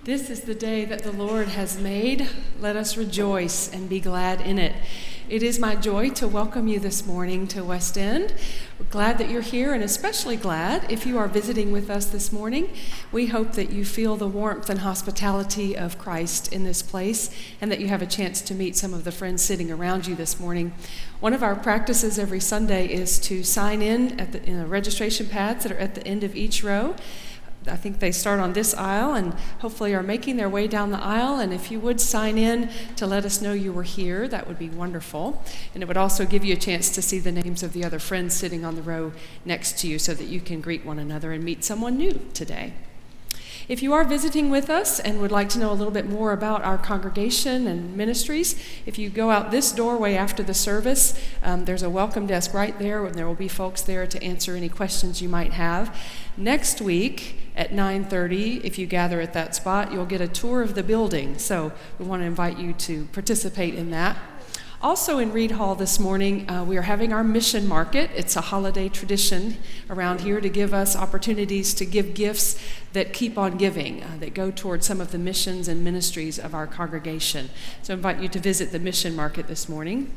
This is the day that the Lord has made. Let us rejoice and be glad in it. It is my joy to welcome you this morning to West End. We're glad that you're here, and especially glad if you are visiting with us this morning. We hope that you feel the warmth and hospitality of Christ in this place, and that you have a chance to meet some of the friends sitting around you this morning. One of our practices every Sunday is to sign in the registration pads that are at the end of each row. I think they start on this aisle and hopefully are making their way down the aisle. And if you would sign in to let us know you were here, that would be wonderful. And it would also give you a chance to see the names of the other friends sitting on the row next to you so that you can greet one another and meet someone new today. If you are visiting with us and would like to know a little bit more about our congregation and ministries, if you go out this doorway after the service, there's a welcome desk right there, and there will be folks there to answer any questions you might have. Next week at 9:30, if you gather at that spot, you'll get a tour of the building. So we want to invite you to participate in that. Also in Reed Hall this morning, we are having our mission market. It's a holiday tradition around here to give us opportunities to give gifts that keep on giving, that go towards some of the missions and ministries of our congregation. So I invite you to visit the mission market this morning.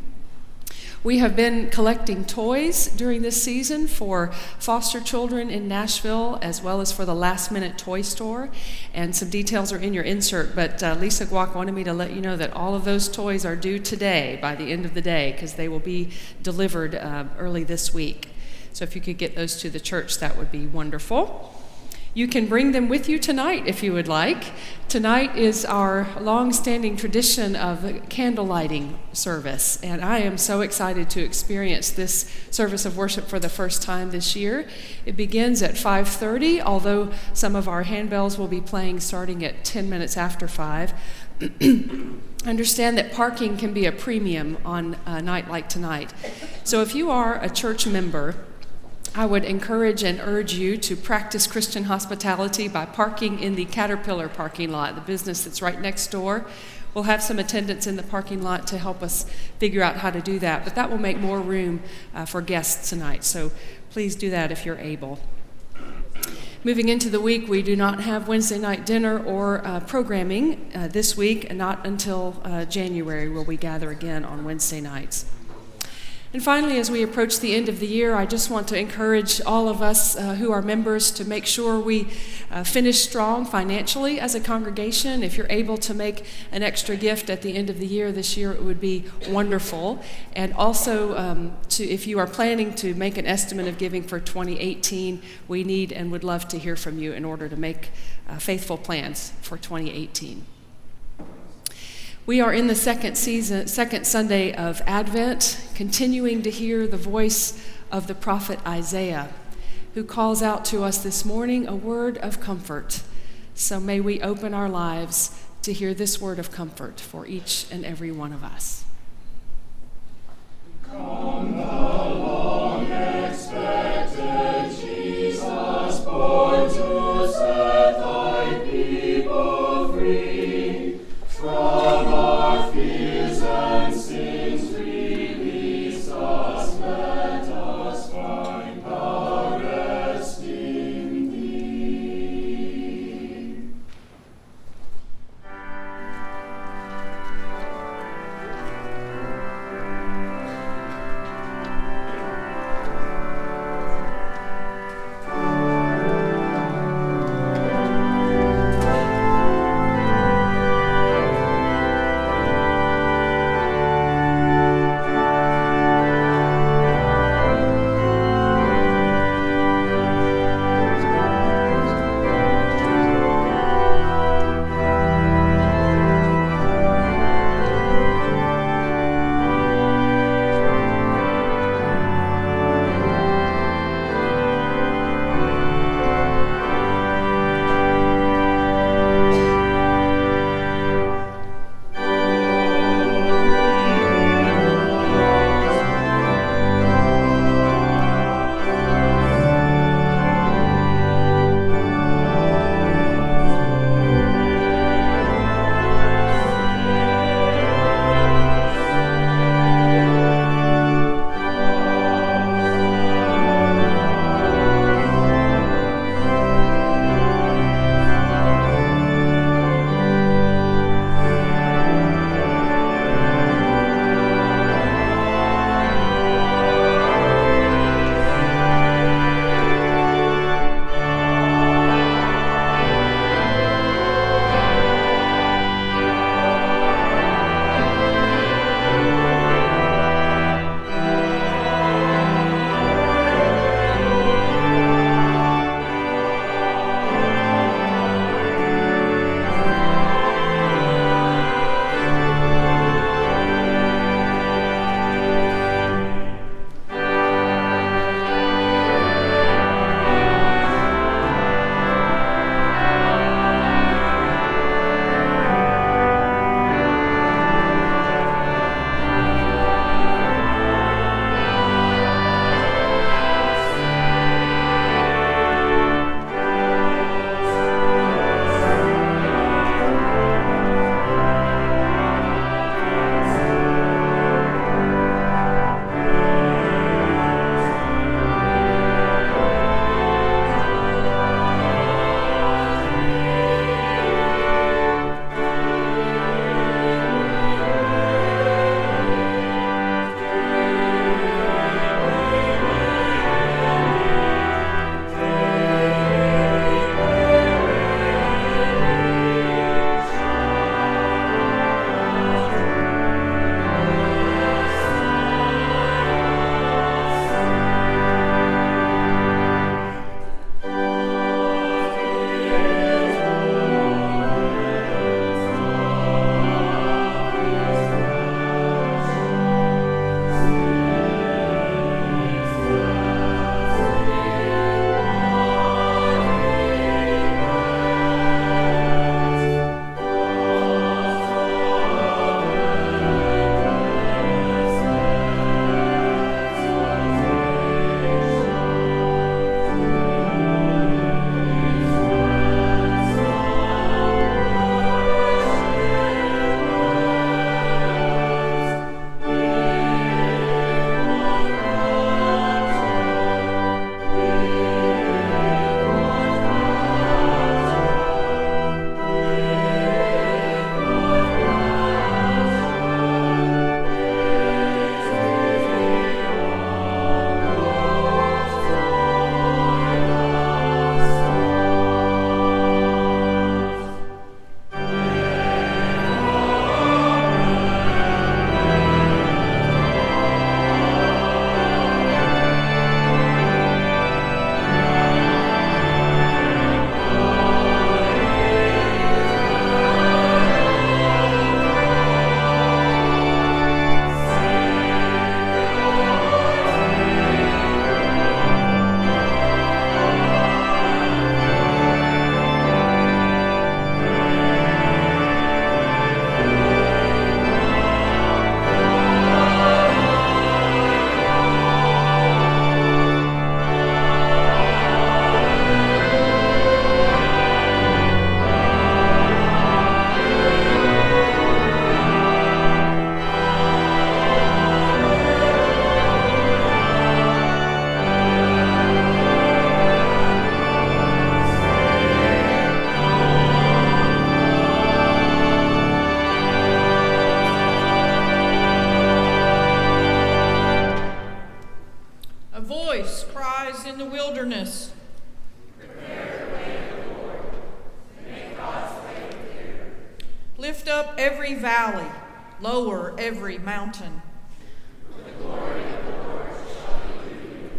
We have been collecting toys during this season for foster children in Nashville, as well as for the Last Minute Toy Store. And some details are in your insert, but Lisa Guac wanted me to let you know that all of those toys are due today, by the end of the day, because they will be delivered early this week. So if you could get those to the church, that would be wonderful. You can bring them with you tonight if you would like. Tonight is our long-standing tradition of candle lighting service, and I am so excited to experience this service of worship for the first time this year. It begins at 5:30, although some of our handbells will be playing starting at 10 minutes after 5. Understand that parking can be a premium on a night like tonight. So if you are a church member, I would encourage and urge you to practice Christian hospitality by parking in the Caterpillar parking lot, the business that's right next door. We'll have some attendants in the parking lot to help us figure out how to do that, but that will make more room for guests tonight, so please do that if you're able. Moving into the week, we do not have Wednesday night dinner or programming this week, and not until January will we gather again on Wednesday nights. And finally, as we approach the end of the year, I just want to encourage all of us who are members to make sure we finish strong financially as a congregation. If you're able to make an extra gift at the end of the year this year, it would be wonderful. And also, if you are planning to make an estimate of giving for 2018, we need and would love to hear from you in order to make faithful plans for 2018. We are in the second Sunday of Advent, continuing to hear the voice of the prophet Isaiah, who calls out to us this morning a word of comfort. So may we open our lives to hear this word of comfort for each and every one of us. Come, the long-expected Jesus, born to set thy people free. From our fears and sins release us, let us find our rest in thee. in the wilderness. Prepare the way of the Lord, and make God's way clear. Lift up every valley, lower every mountain. The glory of the Lord shall be revealed.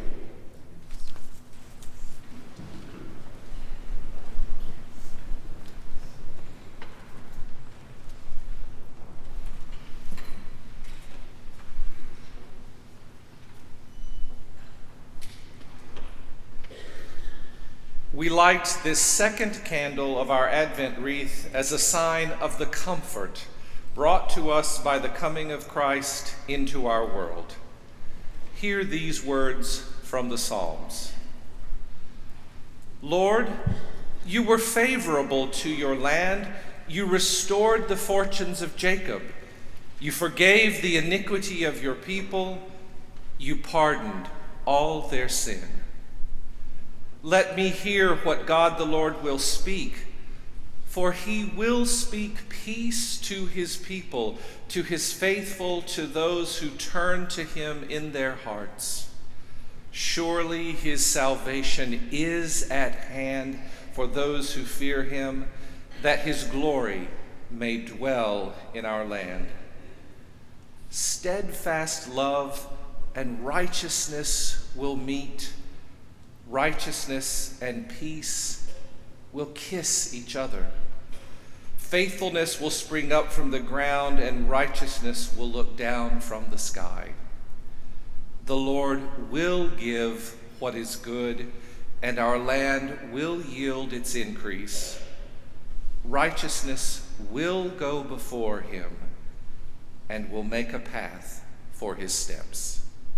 We light this second candle of our Advent wreath as a sign of the comfort brought to us by the coming of Christ into our world. Hear these words from the Psalms. Lord, you were favorable to your land. You restored the fortunes of Jacob. You forgave the iniquity of your people. You pardoned all their sin. Let me hear what God the Lord will speak, for he will speak peace to his people, to his faithful, to those who turn to him in their hearts. Surely his salvation is at hand for those who fear him, that his glory may dwell in our land. Steadfast love and righteousness will meet. Righteousness and peace will kiss each other. Faithfulness will spring up from the ground, and righteousness will look down from the sky. The Lord will give what is good, and our land will yield its increase. Righteousness will go before him and will make a path for his steps.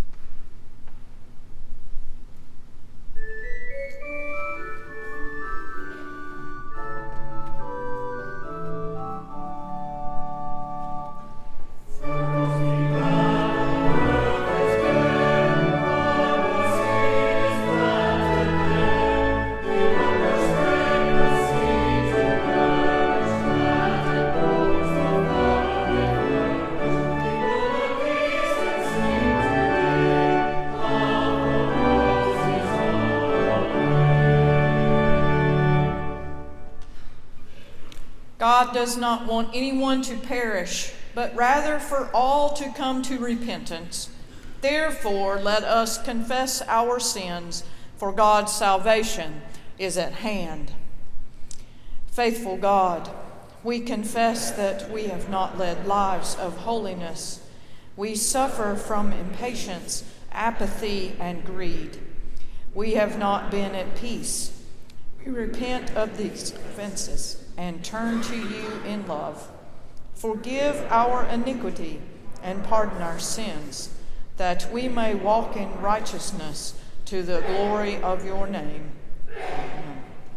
God does not want anyone to perish, but rather for all to come to repentance. Therefore, let us confess our sins, for God's salvation is at hand. Faithful God, we confess that we have not led lives of holiness. We suffer from impatience, apathy, and greed. We have not been at peace. We repent of these offenses and turn to you in love. Forgive our iniquity and pardon our sins, that we may walk in righteousness to the glory of your name. Amen.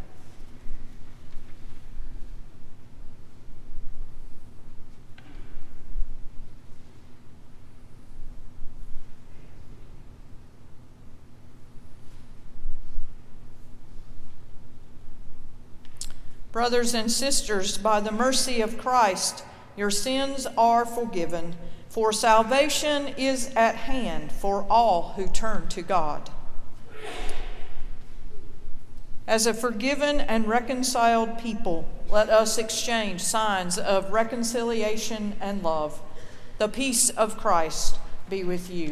Brothers and sisters, by the mercy of Christ, your sins are forgiven, for salvation is at hand for all who turn to God. As a forgiven and reconciled people, let us exchange signs of reconciliation and love. The peace of Christ be with you.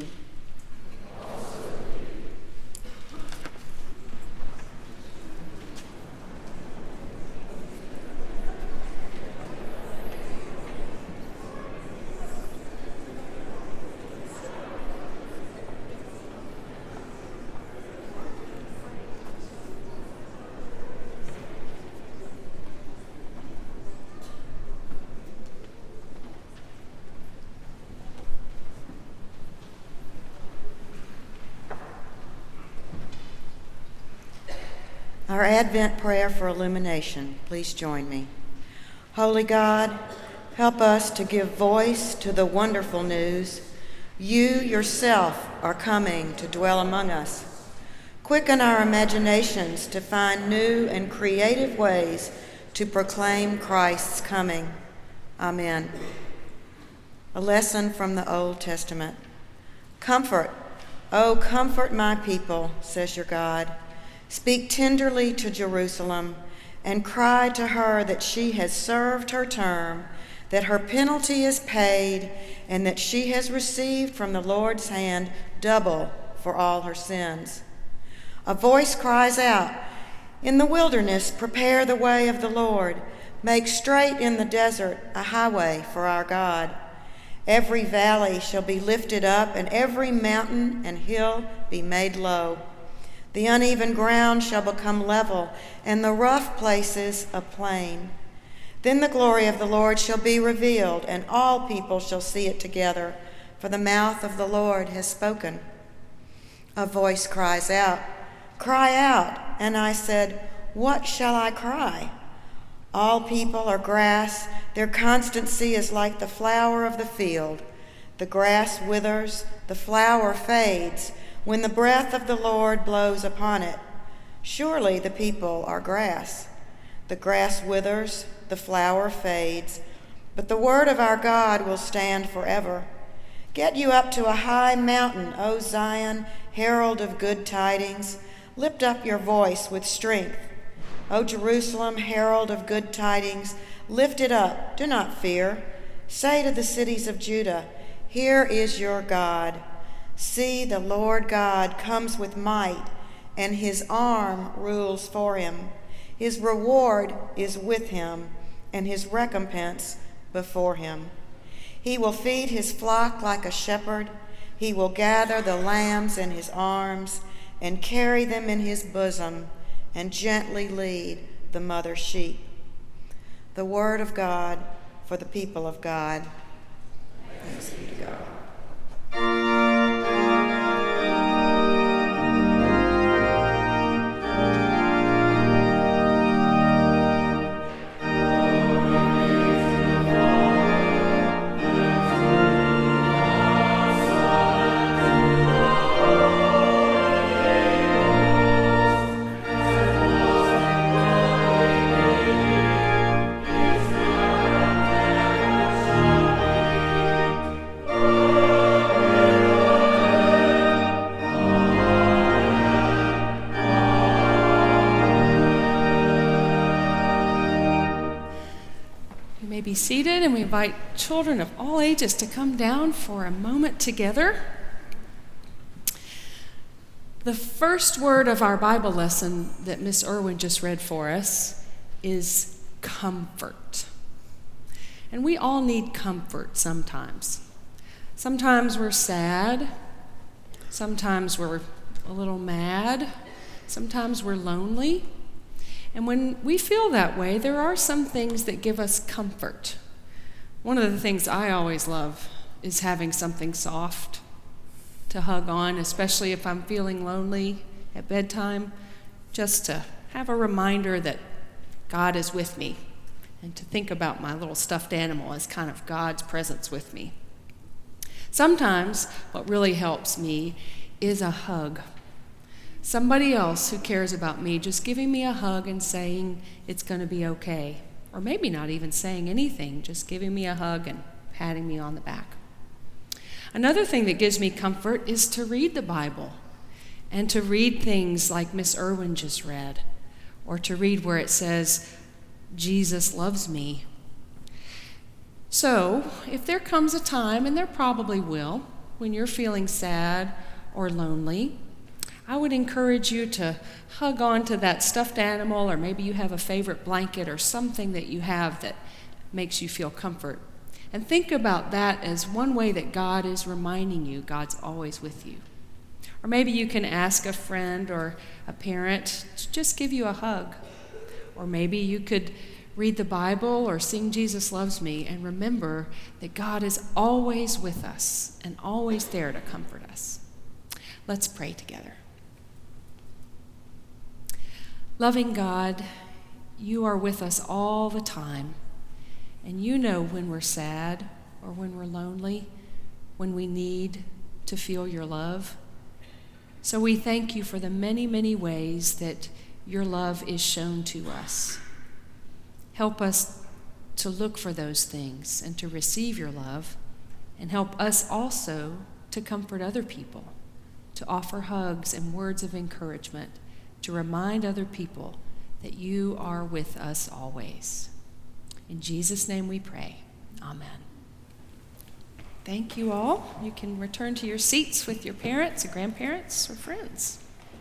Our Advent prayer for illumination. Please join me. Holy God, help us to give voice to the wonderful news. You yourself are coming to dwell among us. Quicken our imaginations to find new and creative ways to proclaim Christ's coming. Amen. A lesson from the Old Testament. Comfort, Oh, comfort my people, says your God. Speak tenderly to Jerusalem and cry to her that she has served her term, that her penalty is paid, and that she has received from the Lord's hand double for all her sins. A voice cries out, in the wilderness, prepare the way of the Lord. Make straight in the desert a highway for our God. Every valley shall be lifted up, and every mountain and hill be made low. The uneven ground shall become level, and the rough places a plain. Then the glory of the Lord shall be revealed, and all people shall see it together, for the mouth of the Lord has spoken. A voice cries out, cry out. And I said, what shall I cry? All people are grass, their constancy is like the flower of the field. The grass withers, the flower fades, when the breath of the Lord blows upon it. Surely the people are grass. The grass withers, the flower fades, but the word of our God will stand forever. Get you up to a high mountain, O Zion, herald of good tidings. Lift up your voice with strength. O Jerusalem, herald of good tidings, lift it up, do not fear. Say to the cities of Judah, here is your God. See, the Lord God comes with might, and his arm rules for him. His reward is with him, and his recompense before him. He will feed his flock like a shepherd. He will gather the lambs in his arms and carry them in his bosom, and gently lead the mother sheep. The word of God for the people of God. Thanks be to God. Be seated, and we invite children of all ages to come down for a moment together. The first word of our Bible lesson that Miss Irwin just read for us is comfort. And we all need comfort sometimes. Sometimes we're sad, sometimes we're a little mad, sometimes we're lonely. And when we feel that way, there are some things that give us comfort. One of the things I always love is having something soft to hug on, especially if I'm feeling lonely at bedtime, just to have a reminder that God is with me, and to think about my little stuffed animal as kind of God's presence with me. Sometimes what really helps me is a hug. Somebody else who cares about me just giving me a hug and saying it's going to be okay. Or maybe not even saying anything, just giving me a hug and patting me on the back. Another thing that gives me comfort is to read the Bible, and to read things like Miss Irwin just read, or to read where it says, Jesus loves me. So, if there comes a time, and there probably will, when you're feeling sad or lonely, I would encourage you to hug on to that stuffed animal, or maybe you have a favorite blanket or something that you have that makes you feel comfort. And think about that as one way that God is reminding you God's always with you. Or maybe you can ask a friend or a parent to just give you a hug. Or maybe you could read the Bible or sing Jesus Loves Me and remember that God is always with us and always there to comfort us. Let's pray together. Loving God, you are with us all the time, and you know when we're sad or when we're lonely, when we need to feel your love. So we thank you for the many, many ways that your love is shown to us. Help us to look for those things and to receive your love, and help us also to comfort other people to offer hugs and words of encouragement, to remind other people that you are with us always. In Jesus' name we pray. Amen. Thank you all. You can return to your seats with your parents, or grandparents, or friends.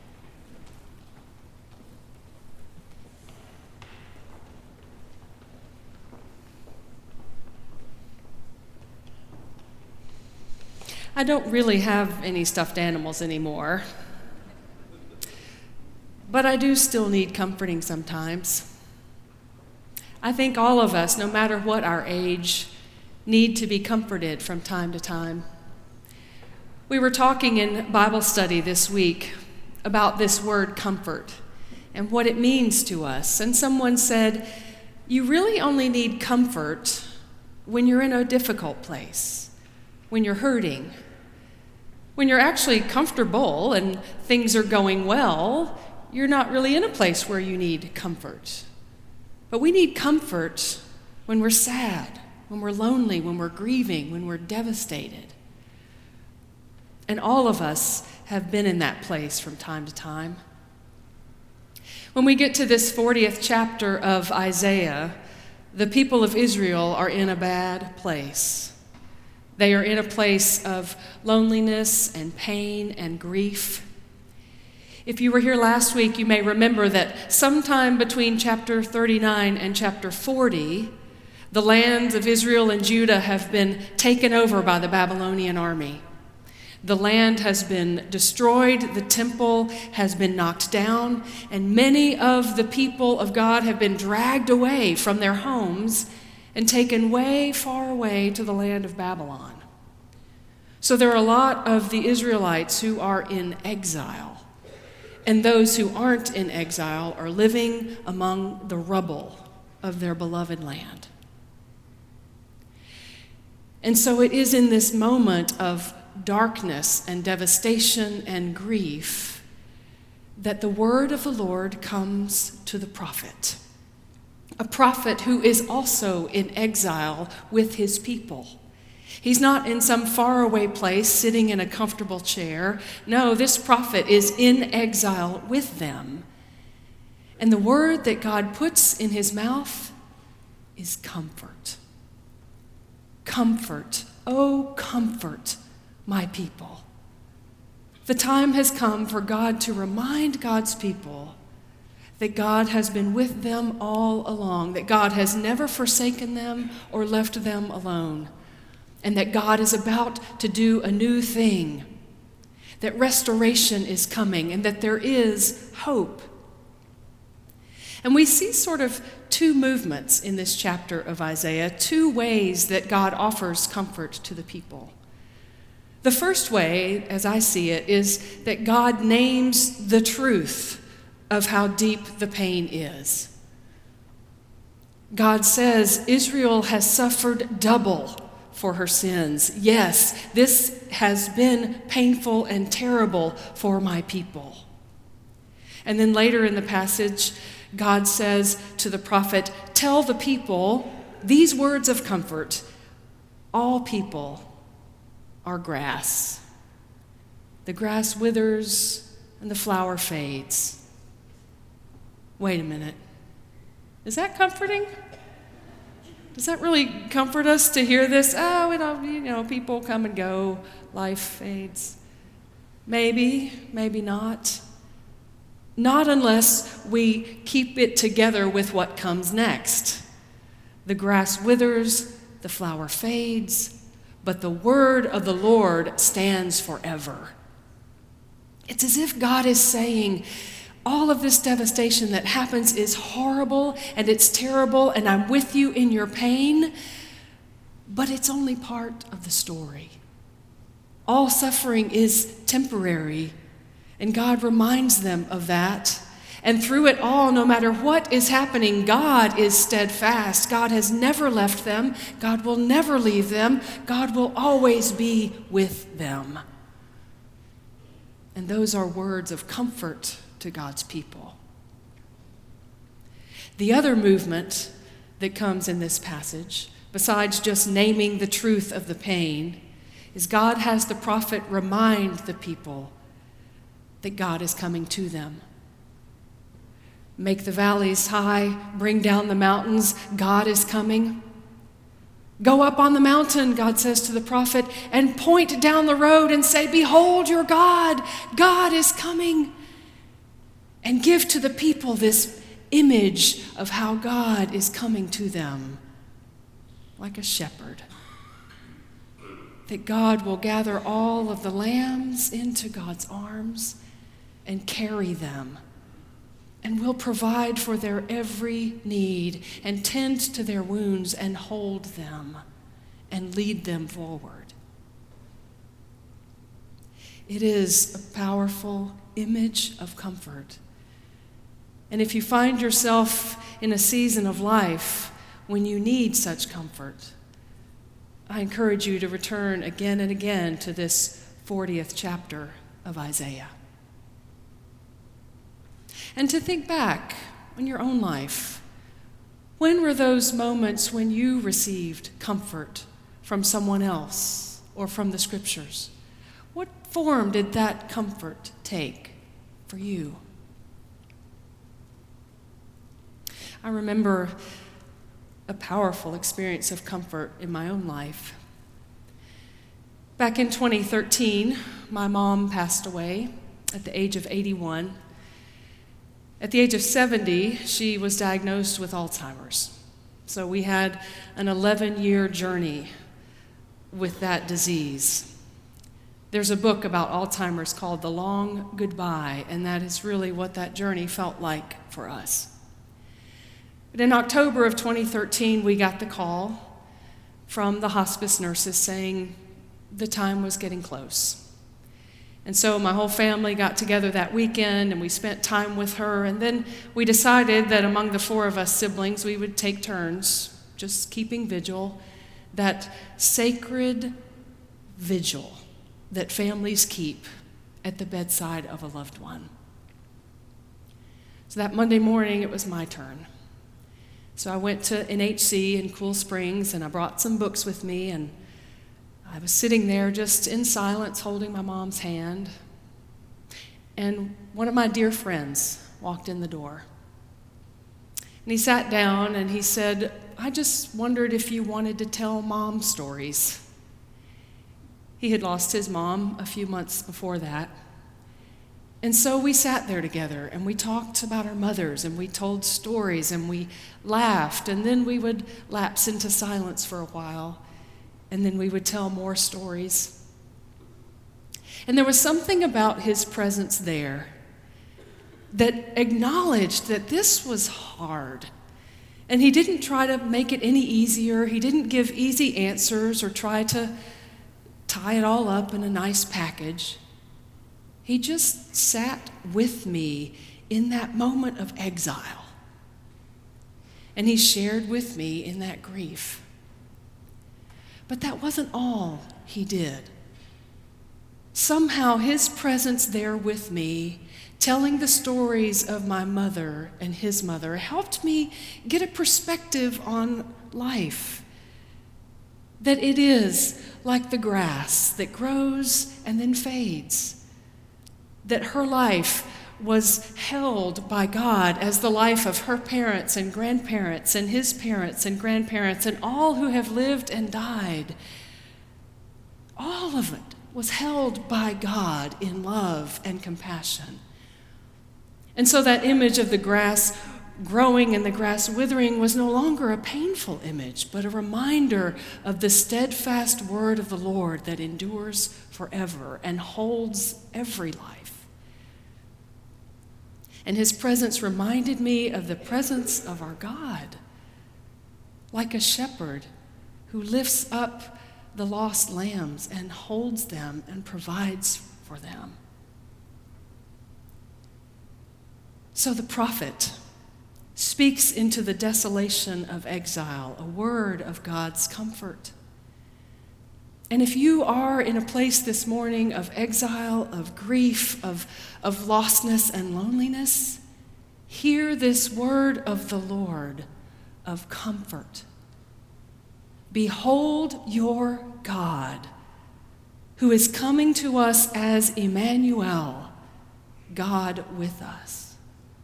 I don't really have any stuffed animals anymore, but I do still need comforting sometimes. I think all of us, no matter what our age, need to be comforted from time to time. We were talking in Bible study this week about this word comfort and what it means to us, and someone said, you really only need comfort when you're in a difficult place, when you're hurting. When you're actually comfortable and things are going well, you're not really in a place where you need comfort. But we need comfort when we're sad, when we're lonely, when we're grieving, when we're devastated. And all of us have been in that place from time to time. When we get to this 40th chapter of Isaiah, the people of Israel are in a bad place. They are in a place of loneliness and pain and grief. If you were here last week, you may remember that sometime between chapter 39 and chapter 40, the lands of Israel and Judah have been taken over by the Babylonian army. The land has been destroyed, the temple has been knocked down, and many of the people of God have been dragged away from their homes and taken way far away to the land of Babylon. So there are a lot of the Israelites who are in exile, and those who aren't in exile are living among the rubble of their beloved land. And so it is in this moment of darkness and devastation and grief that the word of the Lord comes to the prophet. A prophet who is also in exile with his people. He's not in some faraway place sitting in a comfortable chair. No, this prophet is in exile with them. And the word that God puts in his mouth is comfort. Comfort, oh, comfort my people. The time has come for God to remind God's people that God has been with them all along, that God has never forsaken them or left them alone, and that God is about to do a new thing, that restoration is coming, and that there is hope. And we see sort of two movements in this chapter of Isaiah, two ways that God offers comfort to the people. The first way, as I see it, is that God names the truth of how deep the pain is. God says Israel has suffered double for her sins. Yes, this has been painful and terrible for my people. And then later in the passage, God says to the prophet, tell the people these words of comfort. All people are grass. The grass withers and the flower fades. Wait a minute. Is that comforting? Does that really comfort us to hear this? Oh, people come and go, life fades. Maybe, maybe not. Not unless we keep it together with what comes next. The grass withers, the flower fades, but the word of the Lord stands forever. It's as if God is saying, all of this devastation that happens is horrible and it's terrible, and I'm with you in your pain, but it's only part of the story. All suffering is temporary, and God reminds them of that. And through it all, no matter what is happening, God is steadfast. God has never left them. God will never leave them. God will always be with them. And those are words of comfort to God's people. The other movement that comes in this passage, besides just naming the truth of the pain, is God has the prophet remind the people that God is coming to them. Make the valleys high, bring down the mountains, God is coming. Go up on the mountain, God says to the prophet, and point down the road and say, behold your God, God is coming. And give to the people this image of how God is coming to them like a shepherd. That God will gather all of the lambs into God's arms and carry them, and will provide for their every need and tend to their wounds and hold them and lead them forward. It is a powerful image of comfort. And if you find yourself in a season of life when you need such comfort, I encourage you to return again and again to this 40th chapter of Isaiah. And to think back on your own life. When were those moments when you received comfort from someone else or from the Scriptures? What form did that comfort take for you? I remember a powerful experience of comfort in my own life. Back in 2013, my mom passed away at the age of 81. At the age of 70, she was diagnosed with Alzheimer's. So we had an 11-year journey with that disease. There's a book about Alzheimer's called The Long Goodbye, and that is really what that journey felt like for us. But in October of 2013, we got the call from the hospice nurses saying the time was getting close. And so my whole family got together that weekend, and we spent time with her, and then we decided that among the 4 of us siblings, we would take turns just keeping vigil, that sacred vigil that families keep at the bedside of a loved one. So that Monday morning, it was my turn. So I went to NHC in Cool Springs, and I brought some books with me, and I was sitting there just in silence holding my mom's hand, and one of my dear friends walked in the door. And he sat down and he said, I just wondered if you wanted to tell mom stories. He had lost his mom a few months before that. And so we sat there together and we talked about our mothers and we told stories and we laughed, and then we would lapse into silence for a while. And then we would tell more stories. And there was something about his presence there that acknowledged that this was hard. And he didn't try to make it any easier. He didn't give easy answers or try to tie it all up in a nice package. He just sat with me in that moment of exile. And he shared with me in that grief. But that wasn't all he did. Somehow his presence there with me, telling the stories of my mother and his mother, helped me get a perspective on life. That it is like the grass that grows and then fades. That her life was held by God as the life of her parents and grandparents and his parents and grandparents and all who have lived and died. All of it was held by God in love and compassion. And so that image of the grass growing and the grass withering was no longer a painful image, but a reminder of the steadfast word of the Lord that endures forever and holds every life. And his presence reminded me of the presence of our God, like a shepherd who lifts up the lost lambs and holds them and provides for them. So the prophet speaks into the desolation of exile a word of God's comfort. And if you are in a place this morning of exile, of grief, of lostness and loneliness, hear this word of the Lord of comfort. Behold your God, who is coming to us as Emmanuel, God with us.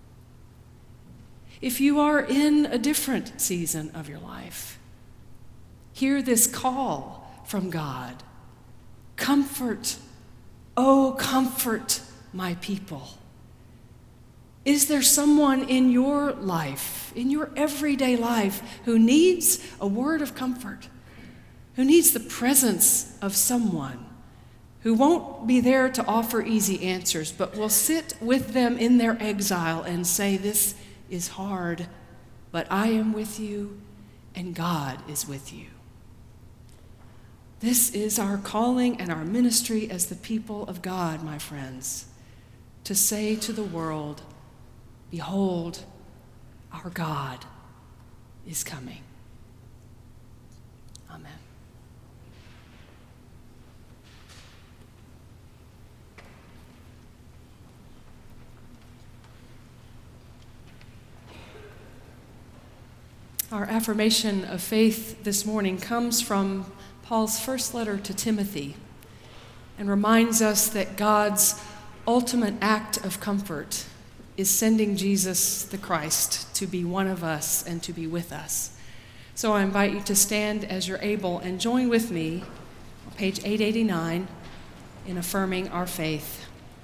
If you are in a different season of your life, hear this call from God. Comfort, oh, comfort my people. Is there someone in your life, in your everyday life, who needs a word of comfort, who needs the presence of someone who won't be there to offer easy answers, but will sit with them in their exile and say, this is hard, but I am with you and God is with you? This is our calling and our ministry as the people of God, my friends, to say to the world, behold, our God is coming. Amen. Our affirmation of faith this morning comes from Paul's first letter to Timothy and reminds us that God's ultimate act of comfort is sending Jesus the Christ to be one of us and to be with us. So I invite you to stand as you're able and join with me on page 889 in affirming our faith.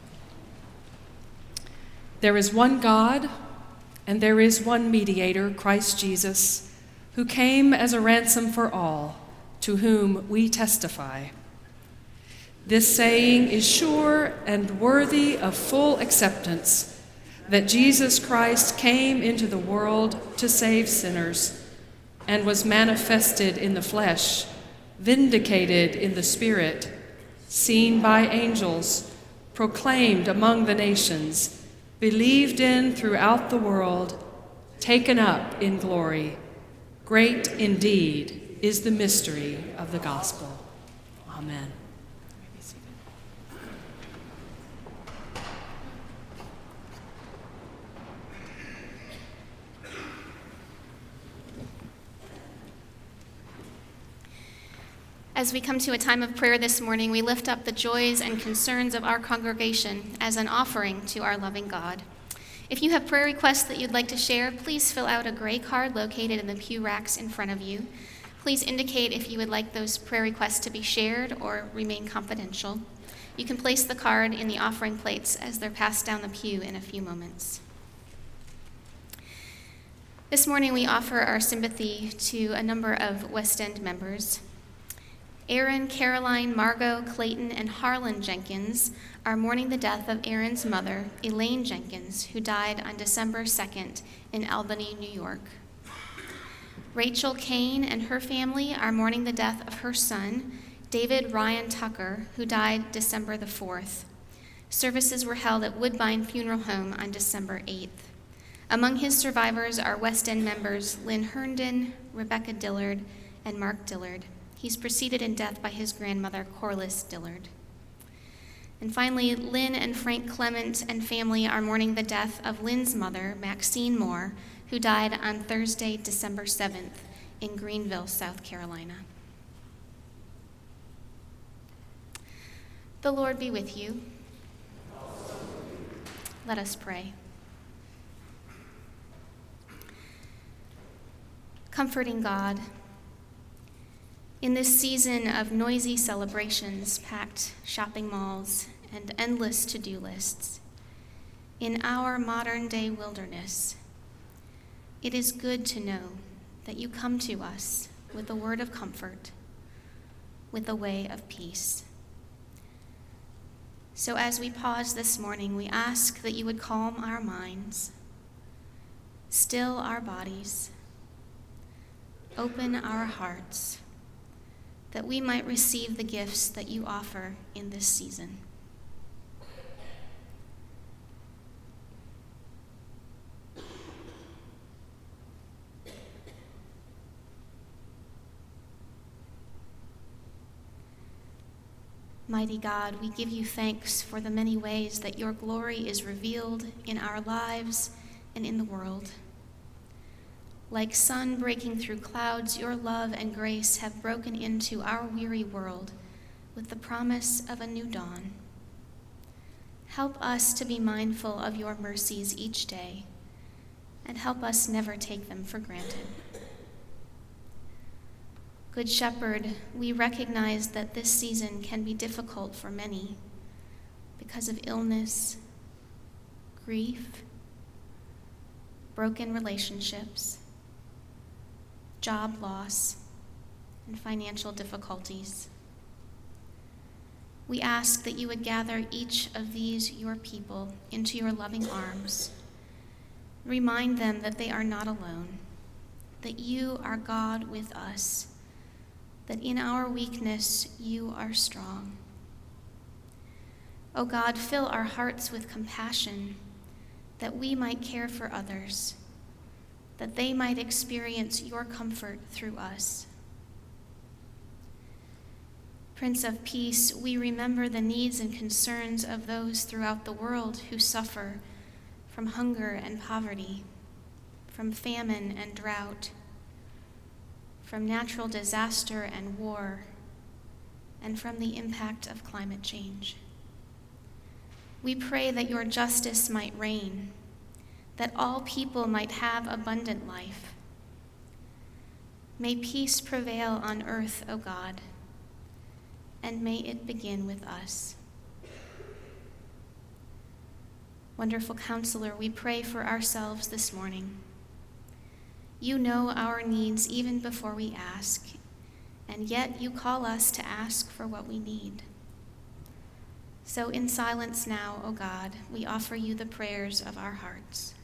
There is one God, and there is one mediator, Christ Jesus, who came as a ransom for all, to whom we testify. This saying is sure and worthy of full acceptance, that Jesus Christ came into the world to save sinners, and was manifested in the flesh, vindicated in the Spirit, seen by angels, proclaimed among the nations, believed in throughout the world, taken up in glory. Great indeed is the mystery of the gospel. Amen. As we come to a time of prayer this morning, we lift up the joys and concerns of our congregation as an offering to our loving God. If you have prayer requests that you'd like to share, please fill out a gray card located in the pew racks in front of you. Please indicate if you would like those prayer requests to be shared or remain confidential. You can place the card in the offering plates as they're passed down the pew in a few moments. This morning we offer our sympathy to a number of West End members. Aaron, Caroline, Margot, Clayton, and Harlan Jenkins are mourning the death of Aaron's mother, Elaine Jenkins, who died on December 2nd in Albany, New York. Rachel Kane and her family are mourning the death of her son, David Ryan Tucker, who died December the 4th. Services were held at Woodbine Funeral Home on December 8th. Among his survivors are West End members Lynn Herndon, Rebecca Dillard, and Mark Dillard. He's preceded in death by his grandmother, Corliss Dillard. And finally, Lynn and Frank Clement and family are mourning the death of Lynn's mother, Maxine Moore, who died on Thursday, December 7th in Greenville, South Carolina. The Lord be with you. Let us pray. Comforting God, in this season of noisy celebrations, packed shopping malls, and endless to-do lists, in our modern-day wilderness, it is good to know that you come to us with a word of comfort, with a way of peace. So as we pause this morning, we ask that you would calm our minds, still our bodies, open our hearts, that we might receive the gifts that you offer in this season. Mighty God, we give you thanks for the many ways that your glory is revealed in our lives and in the world. Like sun breaking through clouds, your love and grace have broken into our weary world with the promise of a new dawn. Help us to be mindful of your mercies each day, and help us never take them for granted. Good Shepherd, we recognize that this season can be difficult for many because of illness, grief, broken relationships, job loss, and financial difficulties. We ask that you would gather each of these, your people, into your loving arms. Remind them that they are not alone, that you are God with us, that in our weakness you are strong. O God, fill our hearts with compassion, that we might care for others, that they might experience your comfort through us. Prince of Peace, we remember the needs and concerns of those throughout the world who suffer from hunger and poverty, from famine and drought, from natural disaster and war, and from the impact of climate change. We pray that your justice might reign, that all people might have abundant life. May peace prevail on earth, O God, and may it begin with us. Wonderful Counselor, we pray for ourselves this morning. You know our needs even before we ask, and yet you call us to ask for what we need. So in silence now, O God, we offer you the prayers of our hearts.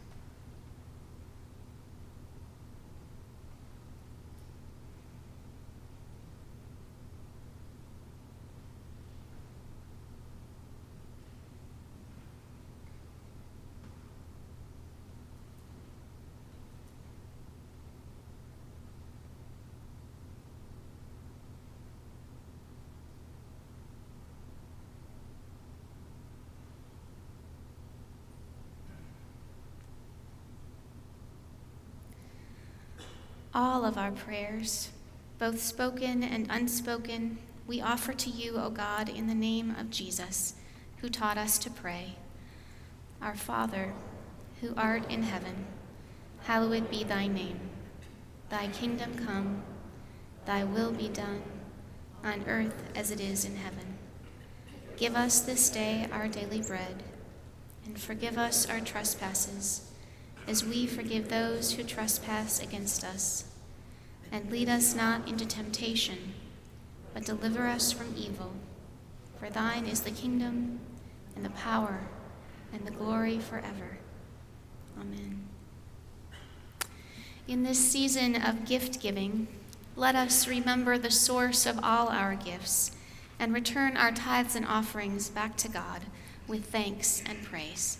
All of our prayers, both spoken and unspoken, we offer to you, O God, in the name of Jesus, who taught us to pray. Our Father, who art in heaven, hallowed be thy name. Thy kingdom come, thy will be done, on earth as it is in heaven. Give us this day our daily bread, and forgive us our trespasses, as we forgive those who trespass against us. And lead us not into temptation, but deliver us from evil. For thine is the kingdom, and the power, and the glory forever. Amen. In this season of gift giving, let us remember the source of all our gifts, and return our tithes and offerings back to God with thanks and praise.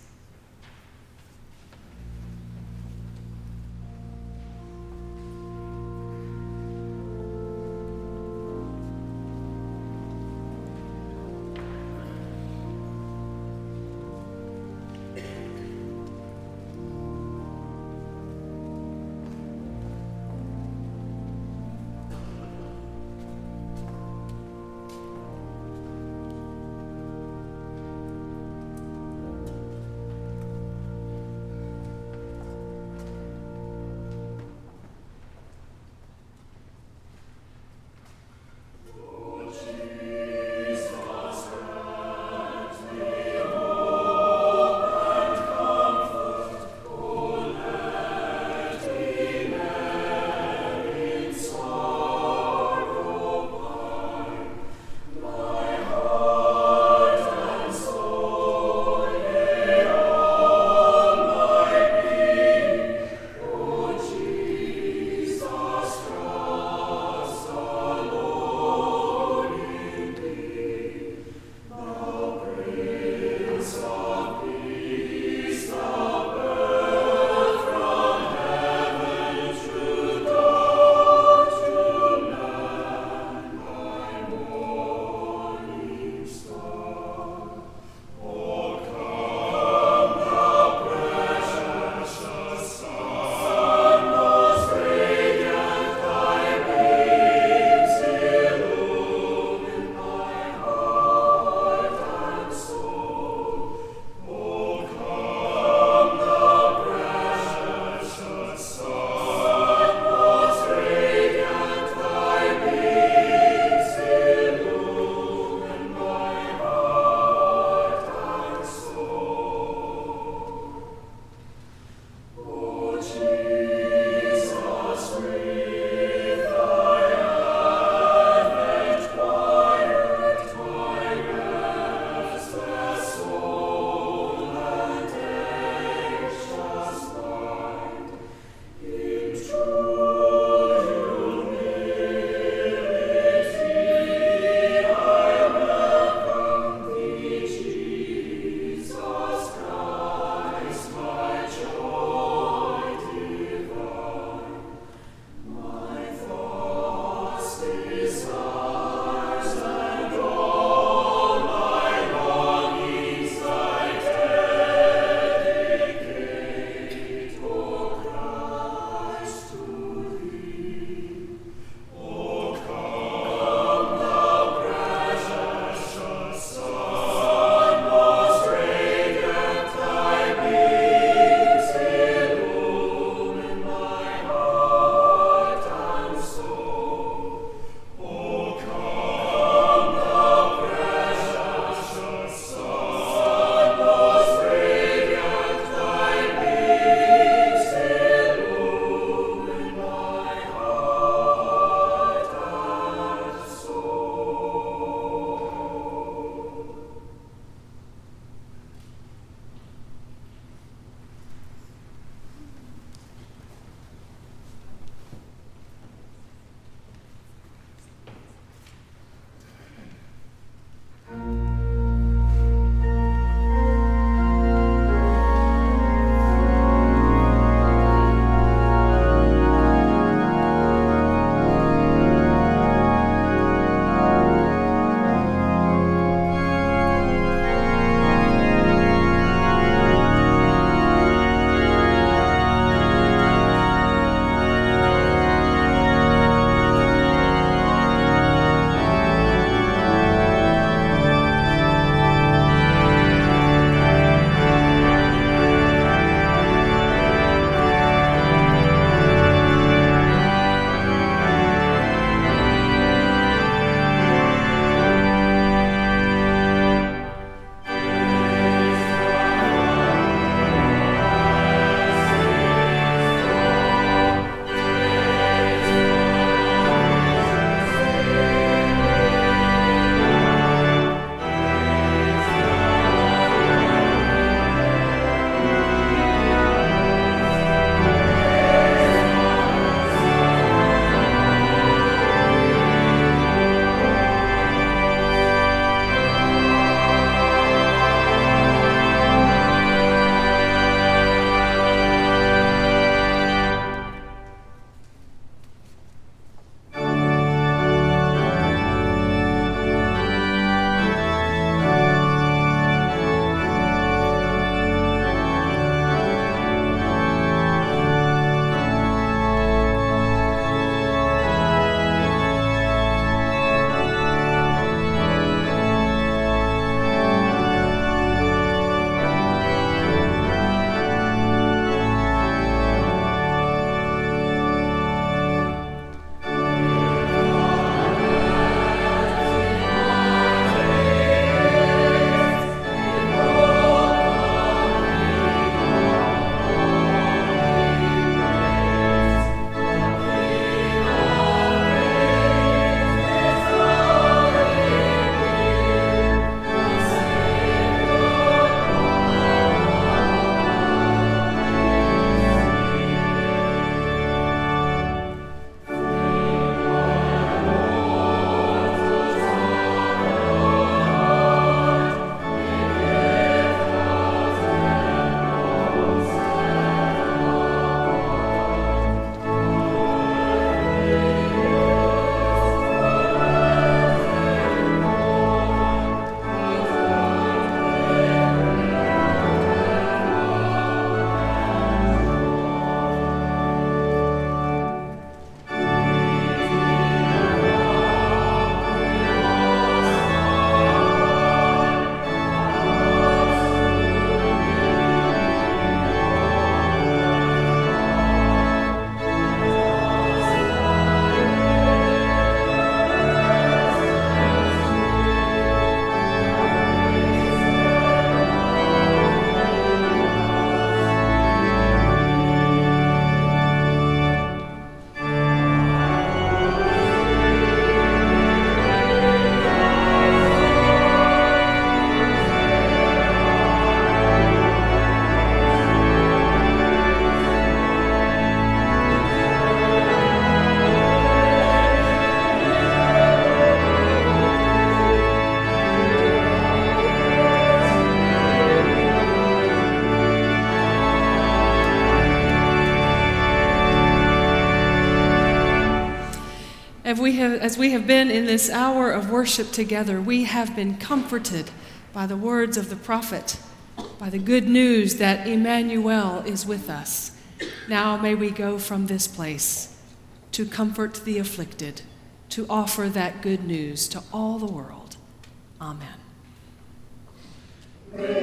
as we have been in this hour of worship together, we have been comforted by the words of the prophet, by the good news that Emmanuel is with us. Now may we go from this place to comfort the afflicted, to offer that good news to all the world. Amen.